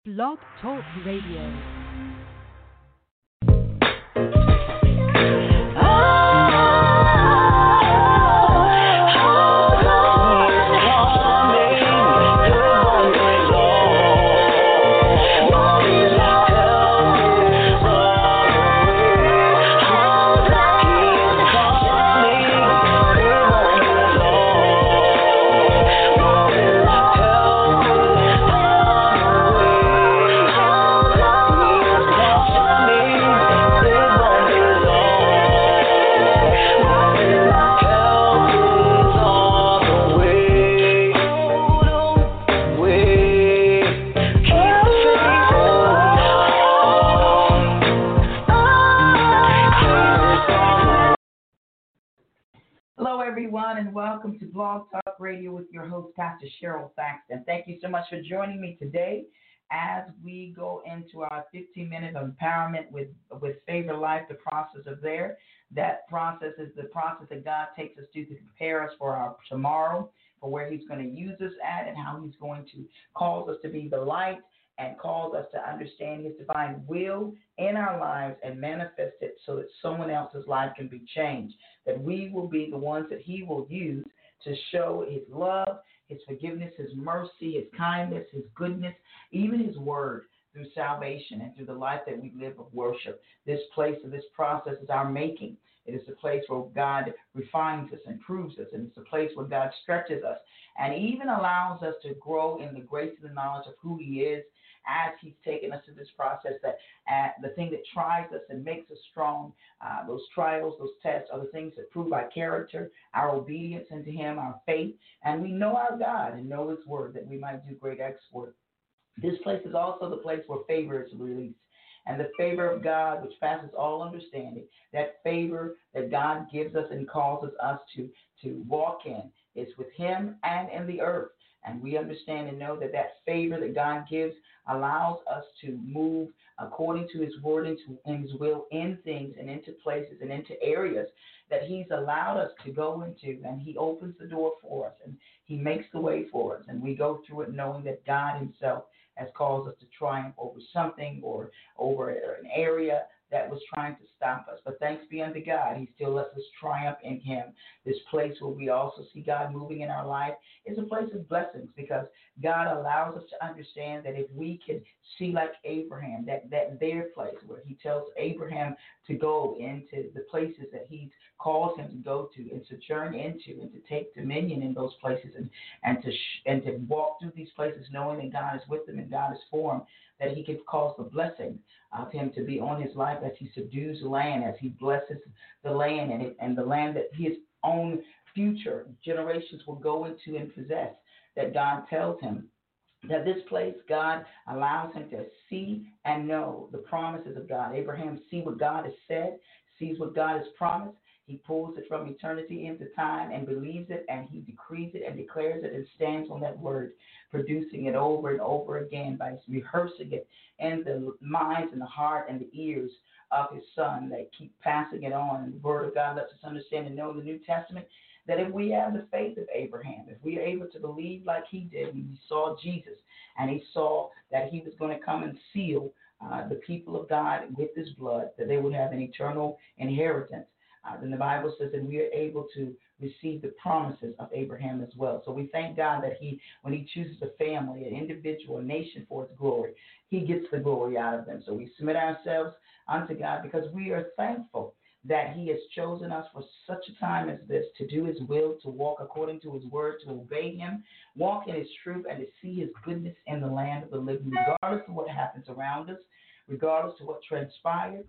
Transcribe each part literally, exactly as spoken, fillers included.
Blog Talk Radio. And welcome to Blog Talk Radio with your host, Pastor Cheryl Saxton. Thank you so much for joining me today as we go into our fifteen minutes of empowerment with, with Favor Life, the process of there. That process is the process that God takes us through to prepare us for our tomorrow, for where he's going to use us at and how he's going to cause us to be the light and cause us to understand his divine will in our lives and manifest it so that someone else's life can be changed, that we will be the ones that he will use to show his love, his forgiveness, his mercy, his kindness, his goodness, even his word through salvation and through the life that we live of worship. This place of this process is our making. It is the place where God refines us and proves us, and it's the place where God stretches us and even allows us to grow in the grace and the knowledge of who he is as he's taken us through this process, that uh, the thing that tries us and makes us strong, uh, those trials, those tests are the things that prove our character, our obedience unto him, our faith, and we know our God and know his word that we might do great exploit. This place is also the place where favor is released. And the favor of God, which passes all understanding, that favor that God gives us and causes us to, to walk in, is with him and in the earth. And we understand and know that that favor that God gives allows us to move according to his word and to his will in things and into places and into areas that he's allowed us to go into. And he opens the door for us and he makes the way for us. And we go through it knowing that God himself has caused us to triumph over something or over an area that was trying to stop us. But thanks be unto God, he still lets us triumph in him. This place where we also see God moving in our life is a place of blessings, because God allows us to understand that if we can see like Abraham, that, that their place where he tells Abraham to go into the places that he's calls him to go to and sojourn into and to take dominion in those places and, and to sh- and to walk through these places knowing that God is with them and God is for him, that he can cause the blessing of him to be on his life as he subdues the land, as he blesses the land and, it, and the land that his own future generations will go into and possess, that God tells him that this place, God allows him to see and know the promises of God. Abraham sees what God has said, sees what God has promised. He pulls it from eternity into time and believes it, and he decrees it and declares it and stands on that word, producing it over and over again by rehearsing it in the minds and the heart and the ears of his son. They keep passing it on. And the word of God lets us understand and know in the New Testament that if we have the faith of Abraham, if we are able to believe like he did when he saw Jesus and he saw that he was going to come and seal uh, the people of God with his blood, that they would have an eternal inheritance, Uh, then the Bible says that we are able to receive the promises of Abraham as well. So we thank God that he, when he chooses a family, an individual, a nation for his glory, he gets the glory out of them. So we submit ourselves unto God because we are thankful that he has chosen us for such a time as this to do his will, to walk according to his word, to obey him, walk in his truth, and to see his goodness in the land of the living, regardless of what happens around us, regardless of what transpired.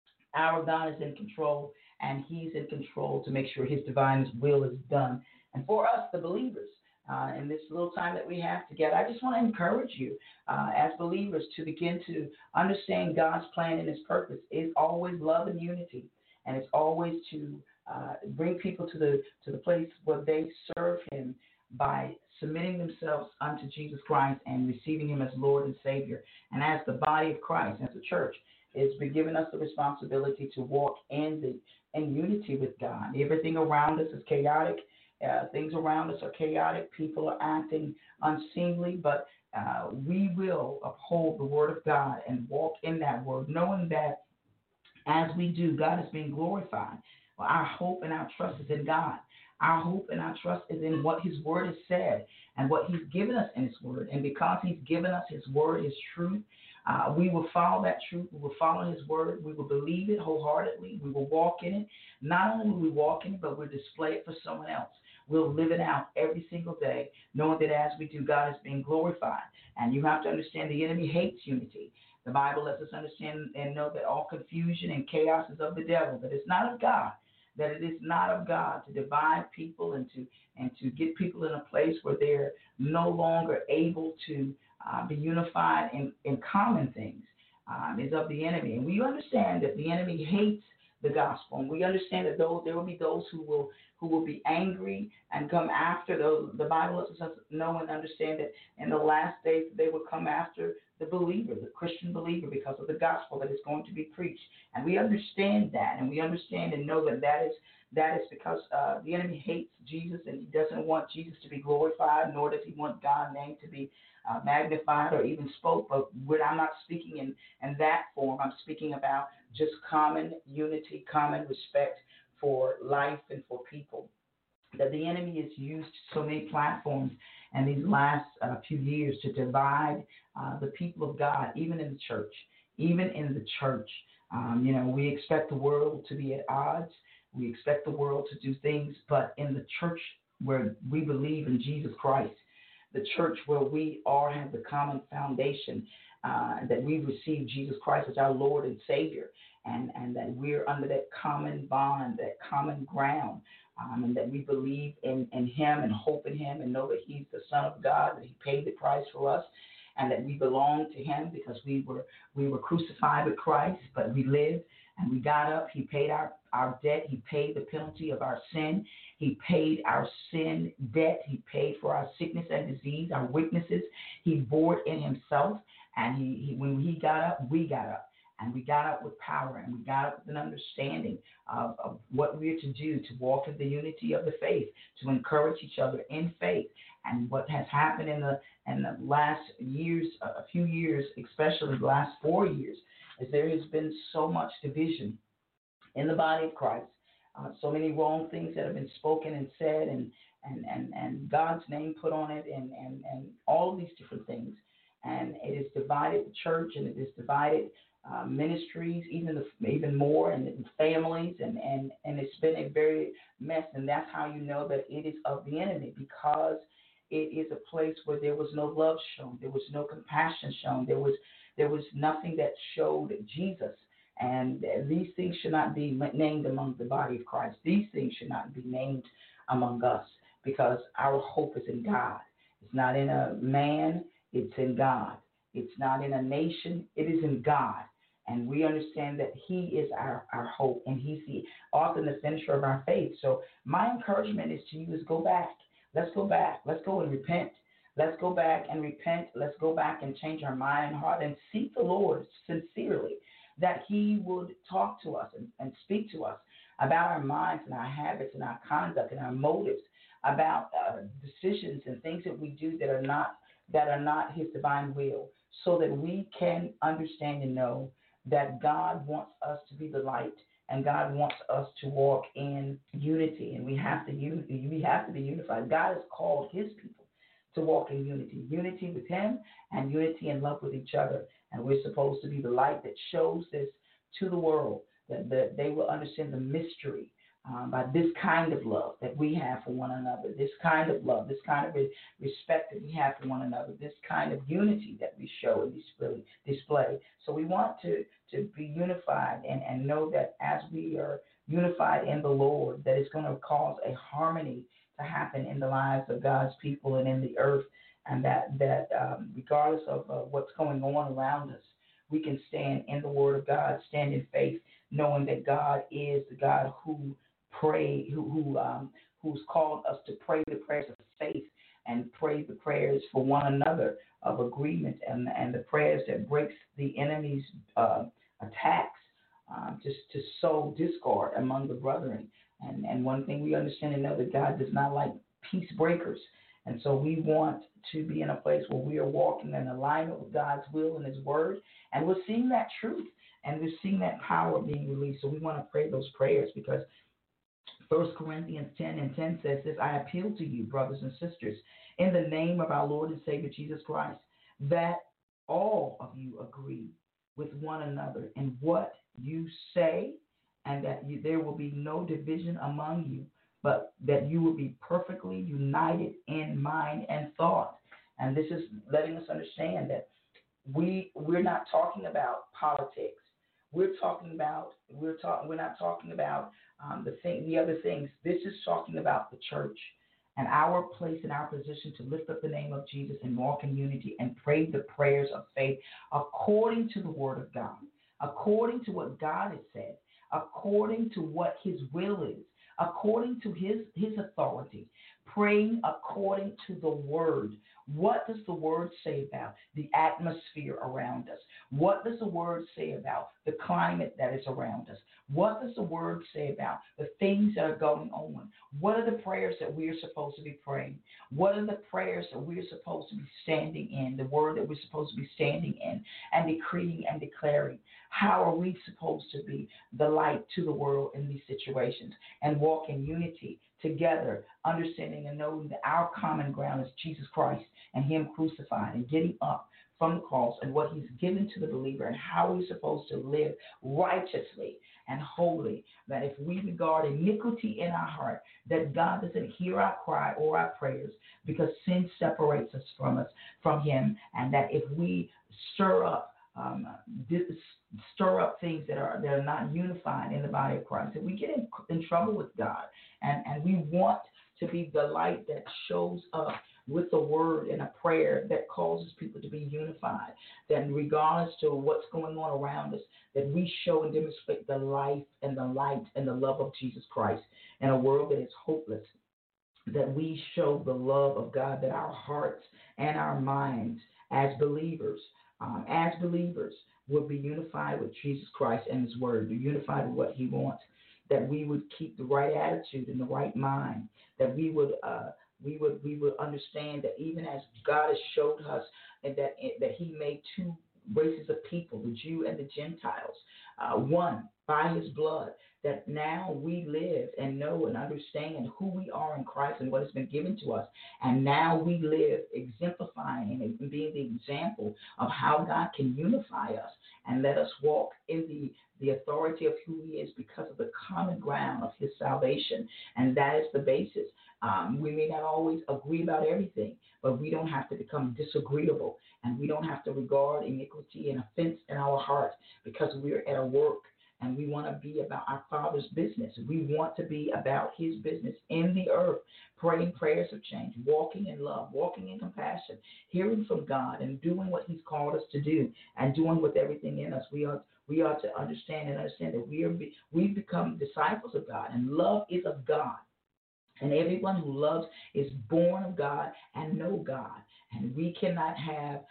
Our God is in control, and he's in control to make sure his divine will is done. And for us, the believers, uh, in this little time that we have together, I just want to encourage you uh, as believers to begin to understand God's plan and his purpose is always love and unity, and it's always to uh, bring people to the to the place where they serve him by submitting themselves unto Jesus Christ and receiving him as Lord and Savior. And as the body of Christ, as the church, it's been given us the responsibility to walk in the in unity with God. Everything around us is chaotic. Uh, things around us are chaotic. People are acting unseemly, but uh, we will uphold the word of God and walk in that word, knowing that as we do, God is being glorified. Well, our hope and our trust is in God. Our hope and our trust is in what His Word has said and what He's given us in His Word. And because He's given us His Word, His truth, uh, we will follow that truth. We will follow His Word. We will believe it wholeheartedly. We will walk in it. Not only will we walk in it, but we'll display it for someone else. We'll live it out every single day, knowing that as we do, God is being glorified. And you have to understand the enemy hates unity. The Bible lets us understand and know that all confusion and chaos is of the devil, that it's not of God, that it is not of God to divide people and to and to get people in a place where they're no longer able to uh, be unified in, in common things, um, is of the enemy. And we understand that the enemy hates the gospel. And we understand that those, there will be those who will who will be angry and come after those. The Bible lets us know and understand that in the last days they will come after the believer, the Christian believer, because of the gospel that is going to be preached. And we understand that, and we understand and know that that is that is because uh, the enemy hates Jesus, and he doesn't want Jesus to be glorified, nor does he want God's name to be uh, magnified or even spoke. But when I'm not speaking in, in that form, I'm speaking about just common unity, common respect for life and for people. That the enemy has used so many platforms in these last uh, few years to divide uh, the people of God, even in the church, even in the church. Um, you know, we expect the world to be at odds. We expect the world to do things, but in the church where we believe in Jesus Christ, the church where we all have the common foundation, uh, that we receive Jesus Christ as our Lord and Savior, and, and that we're under that common bond, that common ground, um, and that we believe in, in Him and hope in Him and know that He's the Son of God, that He paid the price for us, and that we belong to Him because we were we were crucified with Christ, but we lived and we got up. He paid our, our debt. He paid the penalty of our sin. He paid our sin debt. He paid for our sickness and disease, our weaknesses. He bore it in Himself, and he, he when He got up, we got up. And we got up with power, and we got up with an understanding of, of what we're to do to walk in the unity of the faith, to encourage each other in faith. And what has happened in the in the last years, a few years, especially the last four years, is there has been so much division in the body of Christ. Uh, so many wrong things that have been spoken and said, and and, and, and God's name put on it, and, and, and all of these different things. And it has divided the church, and it has divided Uh, ministries, even the, even more, and, and families, and, and, and it's been a very mess. And that's how you know that it is of the enemy, because it is a place where there was no love shown, there was no compassion shown, there was there was nothing that showed Jesus. And these things should not be named among the body of Christ. These things should not be named among us, because our hope is in God. It's not in a man, it's in God. It's not in a nation, it is in God. And we understand that He is our, our hope, and He's the author and the finisher of our faith. So my encouragement is to you is go back. Let's go back. Let's go and repent. Let's go back and repent. Let's go back and change our mind and heart and seek the Lord sincerely, that He would talk to us and, and speak to us about our minds and our habits and our conduct and our motives, about uh, decisions and things that we do that are not that are not His divine will, so that we can understand and know that God wants us to be the light, and God wants us to walk in unity, and we have to unity. We have to be unified. God has called His people to walk in unity, unity with Him and unity and love with each other. And we're supposed to be the light that shows this to the world, that, that they will understand the mystery um, by this kind of love that we have for one another, this kind of love, this kind of respect that we have for one another, this kind of unity that we show and display. display. So we want to, to be unified and, and know that as we are unified in the Lord, that it's going to cause a harmony to happen in the lives of God's people and in the earth, and that, that um, regardless of uh, what's going on around us, we can stand in the Word of God, stand in faith, knowing that God is the God who pray, who who um, who's called us to pray the prayers of faith and pray the prayers for one another of agreement, and and the prayers that breaks the enemy's uh, attacks, um, just to sow discord among the brethren. And and one thing we understand and know that God does not like peace breakers. And so we want to be in a place where we are walking in alignment with God's will and His word, and we're seeing that truth and we're seeing that power being released. So we want to pray those prayers because First Corinthians ten and ten says this: I appeal to you, brothers and sisters, in the name of our Lord and Savior Jesus Christ, that all of you agree with one another in what you say, and that you, there will be no division among you, but that you will be perfectly united in mind and thought. And this is letting us understand that we we're not talking about politics. We're talking about we're talking we're not talking about um, the thing the other things. This is talking about the church and our place and our position to lift up the name of Jesus and walk in unity and pray the prayers of faith according to the Word of God, according to what God has said, according to what His will is, according to His His authority, praying according to the Word. What does the Word say about the atmosphere around us? What does the Word say about the climate that is around us? What does the Word say about the things that are going on? What are the prayers that we are supposed to be praying? What are the prayers that we are supposed to be standing in, the Word that we're supposed to be standing in and decreeing and declaring? How are we supposed to be the light to the world in these situations and walk in unity together, understanding and knowing that our common ground is Jesus Christ and Him crucified and getting up from the cross and what He's given to the believer and how we're supposed to live righteously and holy, that if we regard iniquity in our heart, that God doesn't hear our cry or our prayers because sin separates us from us, from Him, and that if we stir up um, this, stir up things that are that are not unified in the body of Christ, that we get in, in trouble with God, and, and we want to be the light that shows up with a word and a prayer that causes people to be unified, that regardless to what's going on around us, that we show and demonstrate the life and the light and the love of Jesus Christ in a world that is hopeless, that we show the love of God, that our hearts and our minds as believers, um, as believers, would be unified with Jesus Christ and His word, be unified with what He wants, that we would keep the right attitude and the right mind, that we would uh, we would we would understand that even as God has showed us and that that He made two races of people, the Jew and the Gentiles, uh, one by His blood, that now we live and know and understand who we are in Christ and what has been given to us. And now we live exemplifying and being the example of how God can unify us and let us walk in the, the authority of who He is because of the common ground of His salvation. And that is the basis. Um, we may not always agree about everything, but we don't have to become disagreeable, and we don't have to regard iniquity and offense in our hearts because we're at a work and we want to be about our Father's business. We want to be about His business in the earth, praying prayers of change, walking in love, walking in compassion, hearing from God and doing what He's called us to do and doing with everything in us. We are we are to understand and understand that we are we've become disciples of God, and love is of God. And everyone who loves is born of God and know God. And we cannot have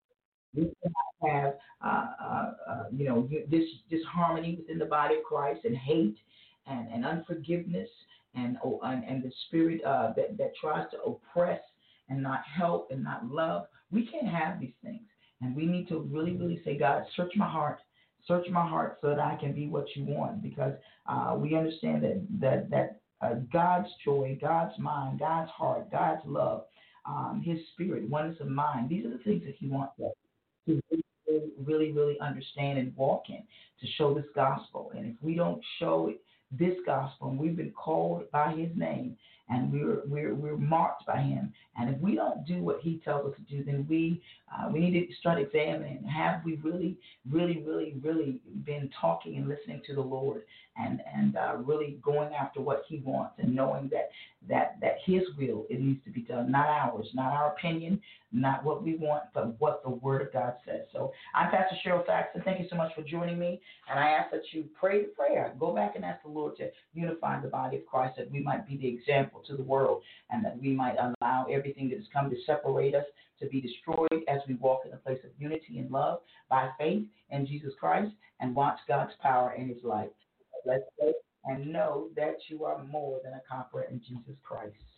we cannot have uh, uh, uh, you know this disharmony within the body of Christ, and hate and, and unforgiveness and, oh, and and the spirit uh, that that tries to oppress and not help and not love. We can't have these things, and we need to really really say, God, search my heart. Search my heart so that I can be what you want, because uh, we understand that that that uh, God's joy, God's mind, God's heart, God's love, um, His spirit, oneness of mind. These are the things that He wants us to really, really, really understand and walk in to show this gospel. And if we don't show it, this gospel, and we've been called by His name, and we're we're we're marked by Him, and if we don't do what He tells us to do, then we uh, we need to start examining: have we really, really, really, really been talking and listening to the Lord, and and uh, really going after what He wants, and knowing that that that His will, it needs to be done, not ours, not our opinion, not what we want, but what the Word of God says. So I'm Pastor Cheryl Saxton. Thank you so much for joining me, and I ask that you pray the prayer. Go back and ask the Lord to unify the body of Christ, that we might be the example to the world, and that we might allow everything that has come to separate us to be destroyed as we walk in a place of unity and love by faith in Jesus Christ and watch God's power in His life. Let's pray and know that you are more than a conqueror in Jesus Christ.